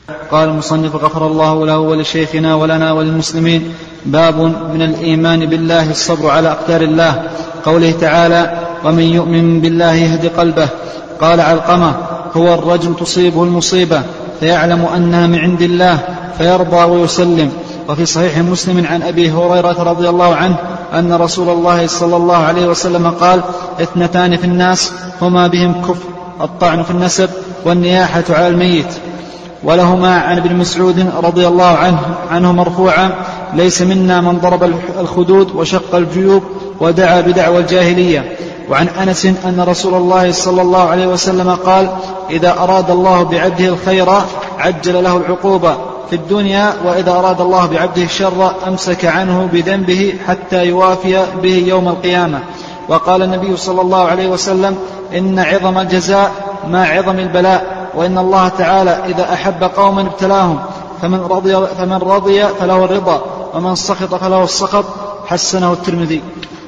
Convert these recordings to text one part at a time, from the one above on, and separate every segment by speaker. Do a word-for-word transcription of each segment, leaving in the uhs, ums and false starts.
Speaker 1: قال المصنف غفر الله له ولشيخنا ولنا وللمسلمين. باب من الإيمان بالله الصبر على أقدار الله. قوله تعالى ومن يؤمن بالله يهد قلبه. قال علقمة هو الرجل تصيبه المصيبة فيعلم أنها من عند الله فيرضى ويسلم. وفي صحيح مسلم عن أبي هريرة رضي الله عنه أن رسول الله صلى الله عليه وسلم قال اثنتان في الناس هما بهم كفر الطعن في النسب والنياحة على الميت. ولهما عن ابن مسعود رضي الله عنه, عنه مرفوعا ليس منا من ضرب الخدود وشق الجيوب ودعا بدعوى الجاهلية. وعن أنس أن رسول الله صلى الله عليه وسلم قال إذا أراد الله بعبده الخير عجل له العقوبة في الدنيا وإذا أراد الله بعبده الشر أمسك عنه بذنبه حتى يوافي به يوم القيامة. وقال النبي صلى الله عليه وسلم إن عظم الجزاء ما عظم البلاء وإن الله تعالى إذا أحب قوما ابتلاهم فمن رضي, فمن رضي فله الرضا ومن سخط فله السخط. حسنه الترمذي.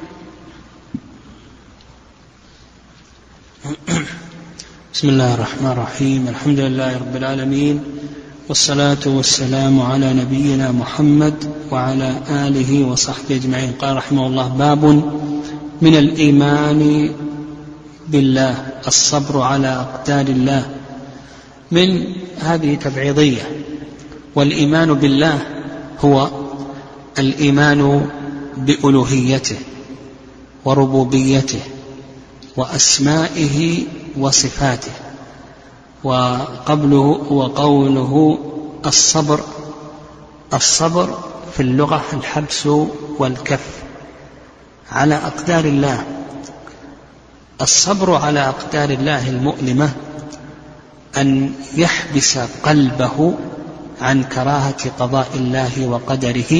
Speaker 2: بسم الله الرحمن الرحيم. الحمد لله رب العالمين والصلاة والسلام على نبينا محمد وعلى آله وصحبه أجمعين. قال رحمه الله باب من الإيمان بالله الصبر على أقدار الله. من هذه تبعيضية. والإيمان بالله هو الإيمان بألوهيته وربوبيته وأسمائه وصفاته. وقبله وقوله الصبر. الصبر في اللغة الحبس والكف على أقدار الله. الصبر على أقدار الله المؤلمة أن يحبس قلبه عن كراهة قضاء الله وقدره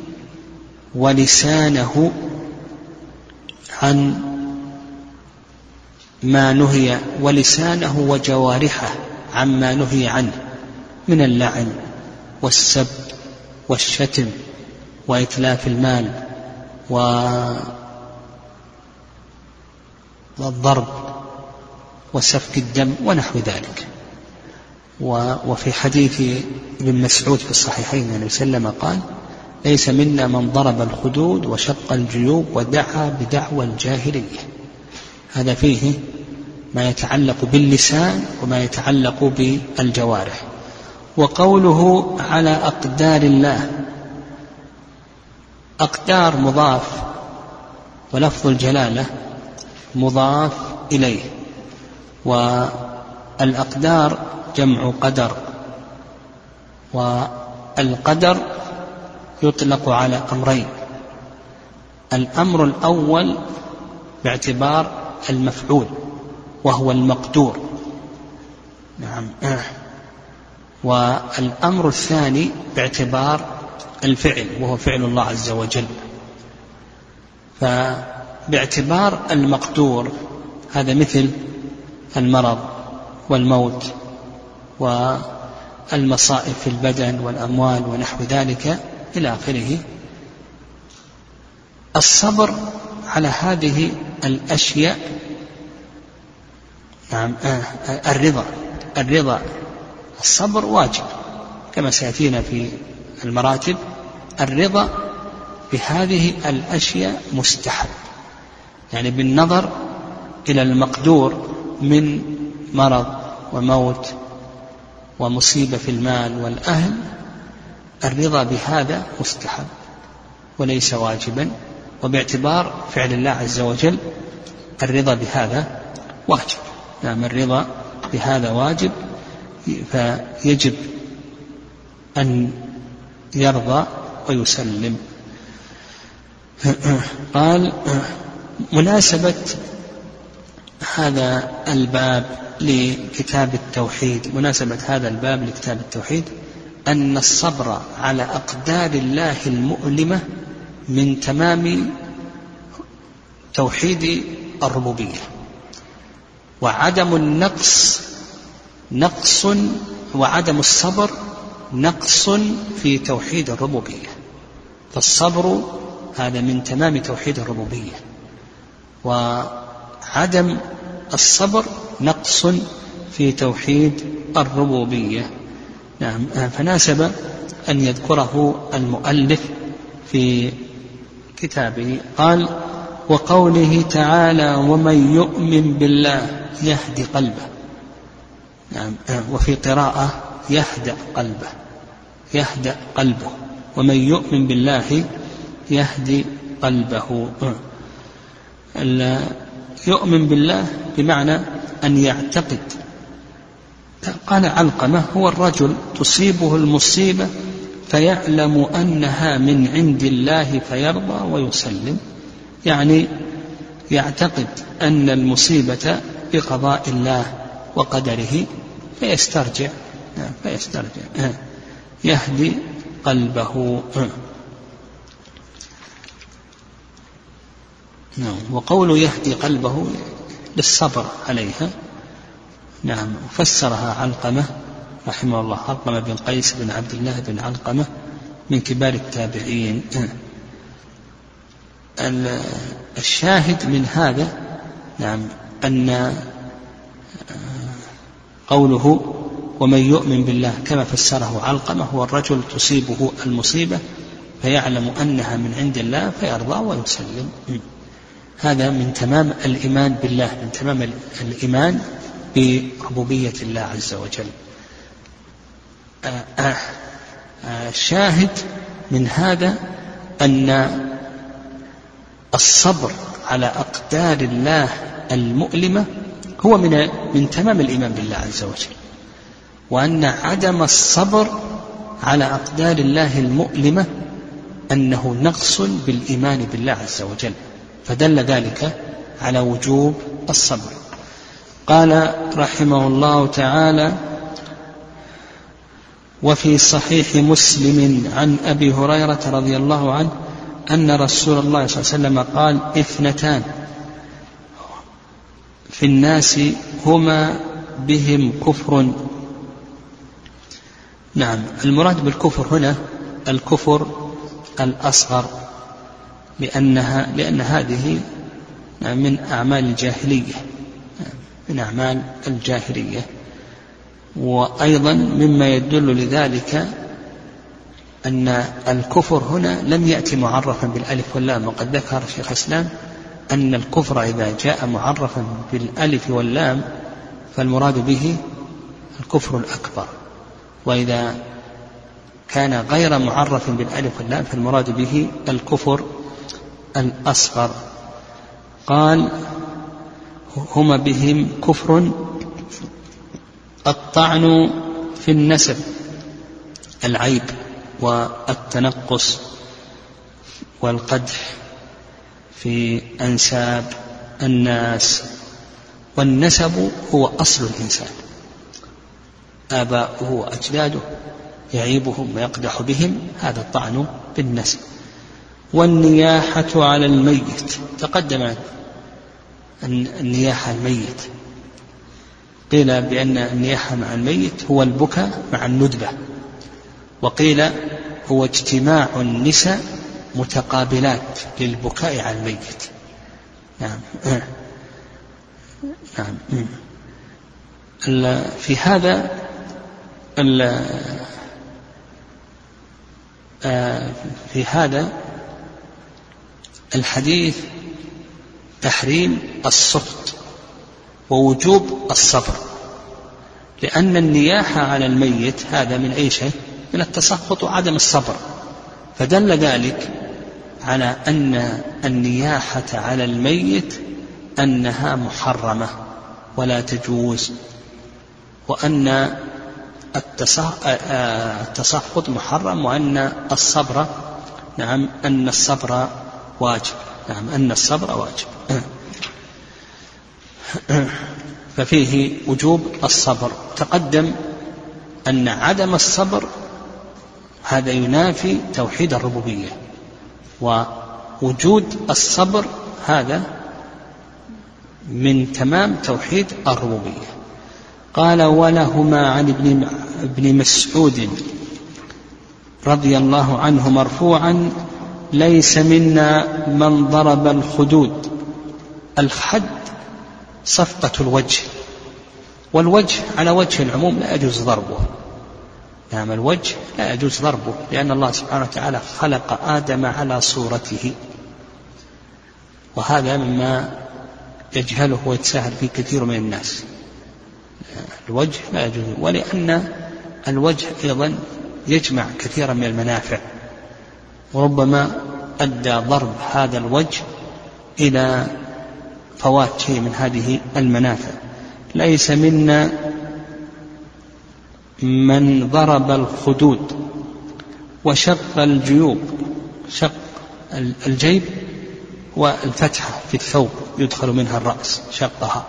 Speaker 2: ولسانه عن ما نهي ولسانه وجوارحه عما نهي عنه من اللعن والسب والشتم وإتلاف المال والضرب وسفك الدم ونحو ذلك. وفي حديث ابن مسعود في الصحيحين النبي صلى الله عليه وسلم قال ليس منا من ضرب الخدود وشق الجيوب ودعا بدعوى الجاهلية. هذا فيه ما يتعلق باللسان وما يتعلق بالجوارح. وقوله على أقدار الله. أقدار مضاف ولفظ الجلالة مضاف إليه. والأقدار جمع قدر. والقدر يطلق على أمرين. الأمر الأول باعتبار المفعول وهو المقدور. نعم. والأمر الثاني باعتبار الفعل وهو فعل الله عز وجل. فباعتبار المقدور هذا مثل المرض والموت والمصائب في البدن والأموال ونحو ذلك إلى آخره. الصبر على هذه الأشياء نعم الرضا. الرضا الصبر واجب كما سيأتينا في المراتب. الرضا بهذه الأشياء مستحب، يعني بالنظر إلى المقدور من مرض وموت ومصيبة في المال والأهل. الرضا بهذا مستحب وليس واجبا. وباعتبار فعل الله عز وجل الرضا بهذا واجب. نعم الرضا بهذا واجب. فيجب أن يرضى ويسلم. قال مناسبة هذا الباب لكتاب التوحيد. مناسبة هذا الباب لكتاب التوحيد أن الصبر على أقدار الله المؤلمة من تمام توحيد الربوبية. وعدم النقص نقص وعدم الصبر نقص في توحيد الربوبية. فالصبر هذا من تمام توحيد الربوبية، وعدم الصبر نقص في توحيد الربوبية. نعم. فناسب أن يذكره المؤلف في كتابه. قال: وقوله تعالى: ومن يؤمن بالله يهدي قلبه. نعم. وفي قراءة يهدأ قلبه، يهدأ قلبه. ومن يؤمن بالله يهدي قلبه. يؤمن بالله بمعنى أن يعتقد. قال علقمة: هو الرجل تصيبه المصيبة فيعلم أنها من عند الله فيرضى ويسلم، يعني يعتقد أن المصيبة بقضاء الله وقدره فيسترجع فيسترجع يهدي قلبه. وقوله يهدي قلبه للصبر عليها. نعم. فسرها علقمة رحمه الله، علقمة بن قيس بن عبد الله بن علقمة من كبار التابعين. الشاهد من هذا نعم أن قوله ومن يؤمن بالله كما فسره علقمة هو الرجل تصيبه المصيبة فيعلم أنها من عند الله فيرضى ويسلم. هذا من تمام الإيمان بالله، من تمام الإيمان بربوبية الله عز وجل. الشاهد من هذا أن الصبر على أقدار الله المؤلمة هو من من تمام الإيمان بالله عز وجل، وأن عدم الصبر على أقدار الله المؤلمة أنه نقص بالإيمان بالله عز وجل، فدل ذلك على وجوب الصبر. قال رحمه الله تعالى: وفي صحيح مسلم عن أبي هريرة رضي الله عنه أن رسول الله صلى الله عليه وسلم قال: اثنتان في الناس هما بهم كفر. نعم. المراد بالكفر هنا الكفر الأصغر، لأنها لأن هذه من أعمال الجاهلية من أعمال الجاهلية وأيضا مما يدل لذلك أن الكفر هنا لم يأتي معرفا بالألف واللام، وقد ذكر شيخ الإسلام أن الكفر إذا جاء معرفا بالألف واللام فالمراد به الكفر الأكبر، وإذا كان غير معرف بالألف واللام فالمراد به الكفر الأصغر. قال: هما بهم كفر الطعن في النسب، العيب والتنقص والقدح في أنساب الناس. والنسب هو أصل الإنسان، آباؤه وأجداده يعيبهم ويقدح بهم، هذا الطعن بالنسب. والنياحة على الميت، تقدم النياحة الميت، قيل بأن النياحة مع الميت هو البكاء مع الندبة، وقيل هو اجتماع النساء متقابلات للبكاء على الميت. نعم. نعم. في هذا في هذا الحديث تحريم السخط ووجوب الصبر، لأن النياحة على الميت هذا من أي شيء؟ من التسخط وعدم الصبر، فدل ذلك على أن النياحة على الميت أنها محرمة ولا تجوز، وأن التسخط محرم، وأن الصبر نعم أن الصبر واجب نعم أن الصبر واجب ففيه وجوب الصبر. تقدم أن عدم الصبر هذا ينافي توحيد الربوبية، ووجود الصبر هذا من تمام توحيد الربوبية. قال: ولهما عن ابن, ابن مسعود رضي الله عنه مرفوعا: ليس منا من ضرب الخدود. الخد صفقة الوجه، والوجه على وجه العموم لا يجوز ضربه، نعم الوجه لا يجوز ضربه، لأن الله سبحانه وتعالى خلق آدم على صورته، وهذا مما يجهله ويتساهل فيه كثير من الناس. الوجه لا يجوز، ولأن الوجه أيضا يجمع كثيرا من المنافع، وربما أدى ضرب هذا الوجه إلى فوات شيء من هذه المنافع. ليس منا من ضرب الخدود وشق الجيوب، شق الجيب والفتحة في الثوب يدخل منها الرأس، شقها،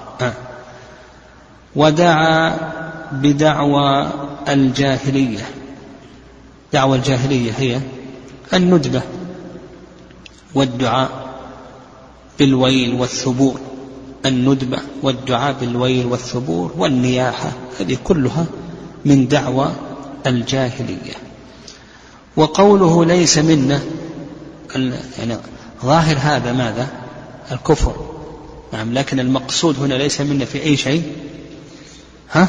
Speaker 2: ودعا بدعوى الجاهلية. دعوى الجاهلية هي الندبة والدعاء بالويل والثبور، الندبة والدعاء بالويل والثبور والنياحة، هذه كلها من دعوى الجاهلية. وقوله ليس منا، يعني ظاهر هذا ماذا؟ الكفر، نعم، لكن المقصود هنا ليس منا في أي شيء، ها؟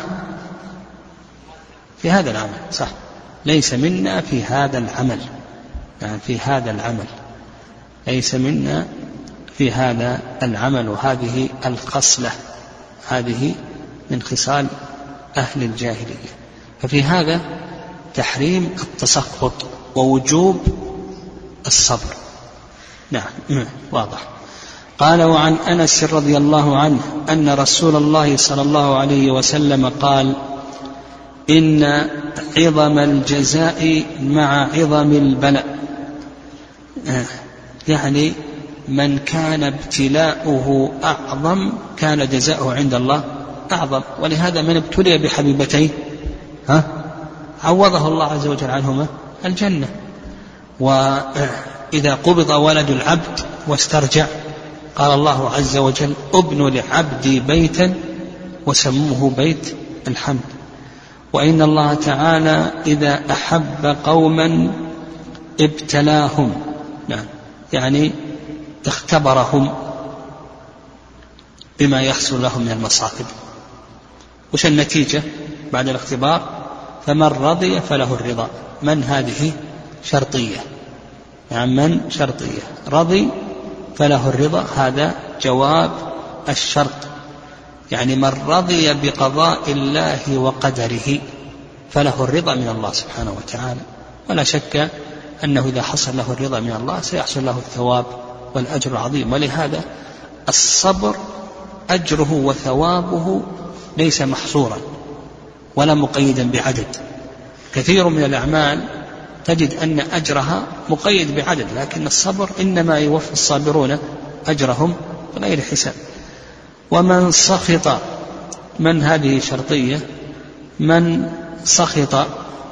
Speaker 2: في هذا العمل، صح، ليس منا في هذا العمل، يعني في هذا العمل ليس منا في هذا العمل. وهذه الخصلة هذه من خصال أهل الجاهلية. ففي هذا تحريم التسخط ووجوب الصبر، نعم واضح. قال: وعن أنس رضي الله عنه أن رسول الله صلى الله عليه وسلم قال: إن عظم الجزاء مع عظم البلاء، يعني من كان ابتلاؤه أعظم كان جزاؤه عند الله أعظم. ولهذا من ابتلي بحبيبتين ها عوضه الله عز وجل عنهما الجنة. وإذا قبض ولد العبد واسترجع قال الله عز وجل: ابن لعبدي بيتا وسموه بيت الحمد. وإن الله تعالى إذا أحب قوما ابتلاهم، نعم، يعني اختبرهم بما يحصل لهم من المصائب. وش النتيجة بعد الاختبار؟ فمن رضي فله الرضا. من هذه شرطية، يعني من شرطية، رضي فله الرضا، هذا جواب الشرط، يعني من رضي بقضاء الله وقدره فله الرضا من الله سبحانه وتعالى. ولا شك أنه إذا حصل له الرضا من الله سيحصل له الثواب والأجر العظيم. ولهذا الصبر أجره وثوابه ليس محصورا ولا مقيدا بعدد. كثير من الأعمال تجد أن أجرها مقيد بعدد، لكن الصبر إنما يوفي الصابرون أجرهم بغير حساب. ومن سخط، من هذه شرطية، من سخط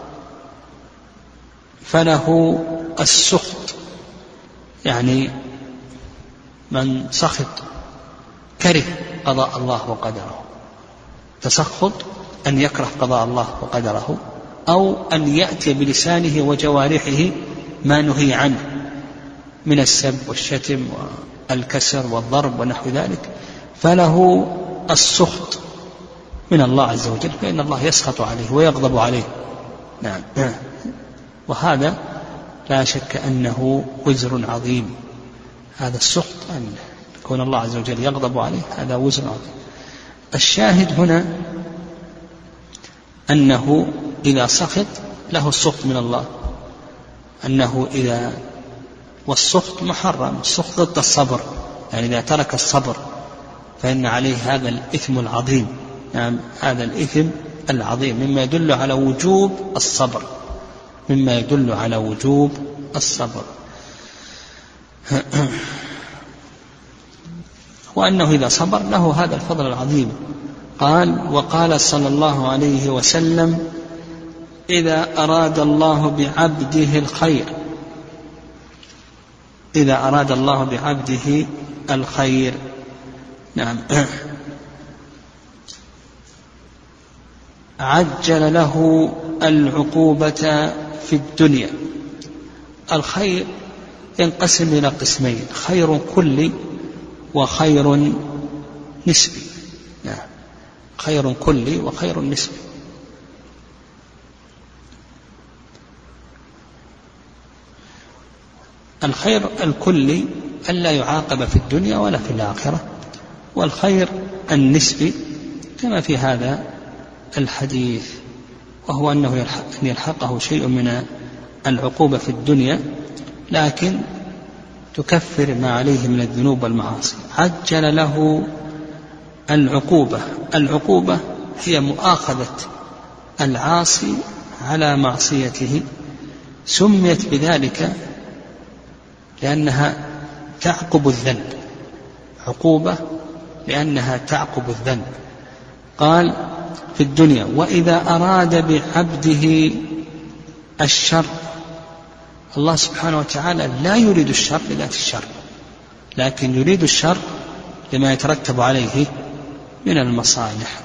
Speaker 2: فله السخط، يعني من سخط كره قضاء الله وقدره. تسخط أن يكره قضاء الله وقدره، أو أن يأتي بلسانه وجوارحه ما نهي عنه من السب والشتم والكسر والضرب ونحو ذلك، فله السخط من الله عز وجل، فإن الله يسخط عليه ويغضب عليه، نعم. وهذا لا شك أنه وزر عظيم، هذا السخط أن يكون الله عز وجل يغضب عليه، هذا وزر عظيم. الشاهد هنا أنه إذا سخط له السخط من الله، أنه إذا والسخط محرم، السخط ضد الصبر، يعني إذا ترك الصبر فإن عليه هذا الإثم العظيم، يعني هذا الإثم العظيم مما يدل على وجوب الصبر، مما يدل على وجوب الصبر. وأنه إذا صبر له هذا الفضل العظيم. قال: وقال صلى الله عليه وسلم: إذا أراد الله بعبده الخير، إذا أراد الله بعبده الخير، نعم، عجل له العقوبة في الدنيا. الخير ينقسم إلى قسمين: خير كلي وخير نسبي، نعم، خير كلي وخير نسبي. الخير الكلي ألا يعاقب في الدنيا ولا في الآخرة، والخير النسبي كما في هذا الحديث، وهو أنه يلحقه شيء من العقوبة في الدنيا لكن تكفر ما عليه من الذنوب والمعاصي. عجل له العقوبة. العقوبة هي مؤاخذة العاصي على معصيته، سميت بذلك لأنها تعقب الذنب، عقوبة لأنها تعقب الذنب. قال في الدنيا: وإذا أراد بعبده الشر، الله سبحانه وتعالى لا يريد الشر لذات الشر، لكن يريد الشر لما يترتب عليه من المصالح.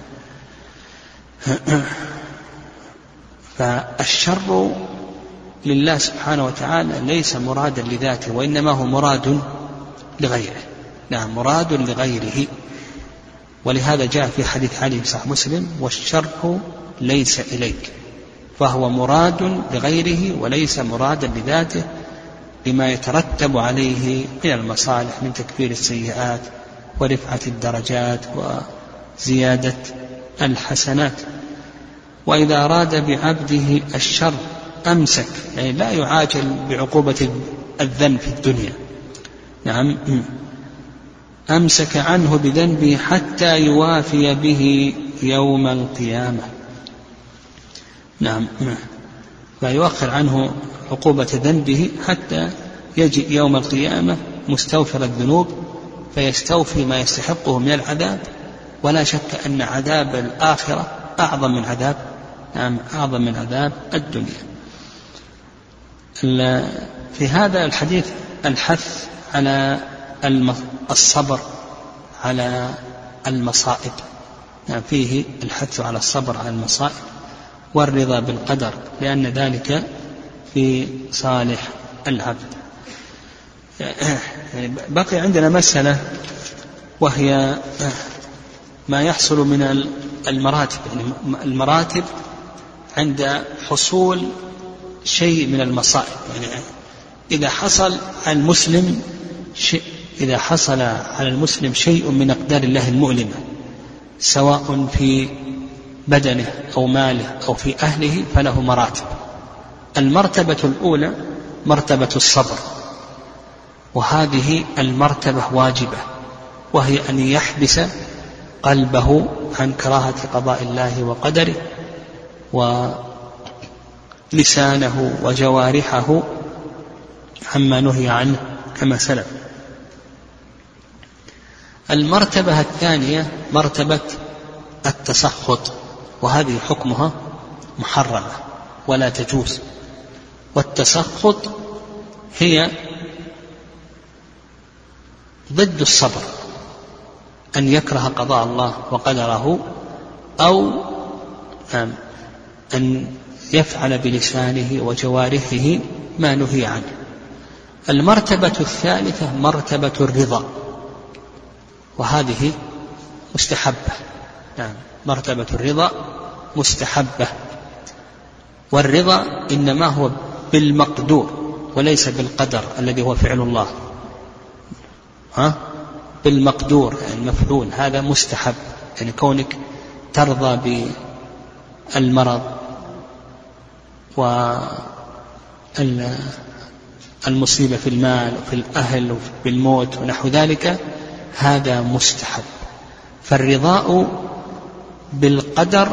Speaker 2: فالشر لله سبحانه وتعالى ليس مرادا لذاته، وإنما هو مراد لغيره. نعم، مراد لغيره. ولهذا جاء في حديث علي في صحيح مسلم: والشر ليس إليك، فهو مراد لغيره وليس مرادا لذاته لما يترتب عليه من المصالح من تكفير السيئات ورفعة الدرجات وزيادة الحسنات. وإذا أراد بعبده الشر أمسك، يعني لا يعاجل بعقوبة الذنب في الدنيا. نعم، أمسك عنه بذنبه حتى يوافي به يوم القيامة. نعم، فيؤخر عنه عقوبة ذنبه حتى يجي يوم القيامة مستوفر الذنوب فيستوفي ما يستحقه من العذاب. ولا شك أن عذاب الآخرة أعظم من عذاب نعم أعظم من عذاب الدنيا. في هذا الحديث الحث على الصبر على المصائب، يعني فيه الحث على الصبر على المصائب والرضا بالقدر، لأن ذلك في صالح العبد. بقي عندنا مسألة وهي ما يحصل من المراتب، يعني المراتب عند حصول شيء من المصائب. يعني إذا حصل على المسلم شيء إذا حصل على المسلم شيء من أقدار الله المؤلمة، سواء في بدنه أو ماله أو في أهله، فله مراتب. المرتبة الأولى مرتبة الصبر، وهذه المرتبة واجبة، وهي أن يحبس قلبه عن كراهة قضاء الله وقدره، ولسانه وجوارحه عما نهي عنه كما سلف. المرتبة الثانية مرتبة التسخط، وهذه حكمها محرمة ولا تجوز. والتسخط هي ضد الصبر، أن يكره قضاء الله وقدره، أو أن يفعل بلسانه وجوارحه ما نهي عنه. المرتبة الثالثة مرتبة الرضا، وهذه مستحبة. نعم، مرتبة الرضا مستحبة. والرضا إنما هو بالمقدور وليس بالقدر الذي هو فعل الله. ها؟ بالمقدور يعني المفعول، هذا مستحب. يعني كونك ترضى بالمرض والمصيبة في المال وفي الأهل وبالموت ونحو ذلك، هذا مستحب. فالرضاء بالقدر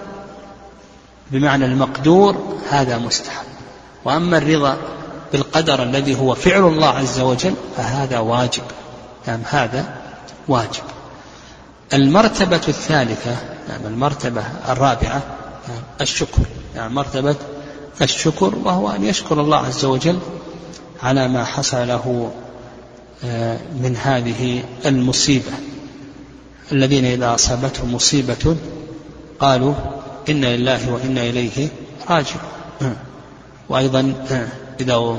Speaker 2: بمعنى المقدور هذا مستحب، وأما الرضا بالقدر الذي هو فعل الله عز وجل فهذا واجب. يعني هذا واجب. المرتبة الثالثة يعني المرتبة الرابعة يعني الشكر، يعني مرتبة الشكر، وهو أن يشكر الله عز وجل على ما حصل له من هذه المصيبة. الذين إذا أصابتهم مصيبة قالوا إنا لله وإنا إليه راجعون. وأيضا إذا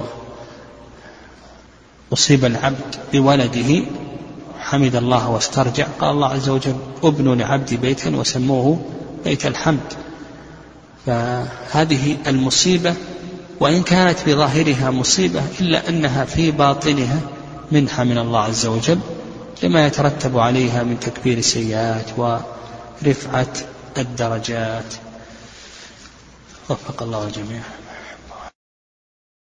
Speaker 2: أصيب العبد بولده حمد الله واسترجع، قال الله عز وجل ابنوا لعبدي بيتا وسموه بيت الحمد. فهذه المصيبة وإن كانت بظاهرها مصيبة إلا أنها في باطنها منحة من الله عز وجل لما يترتب عليها من تكبير السيئات ورفعة الدرجات. وفق الله الجميع.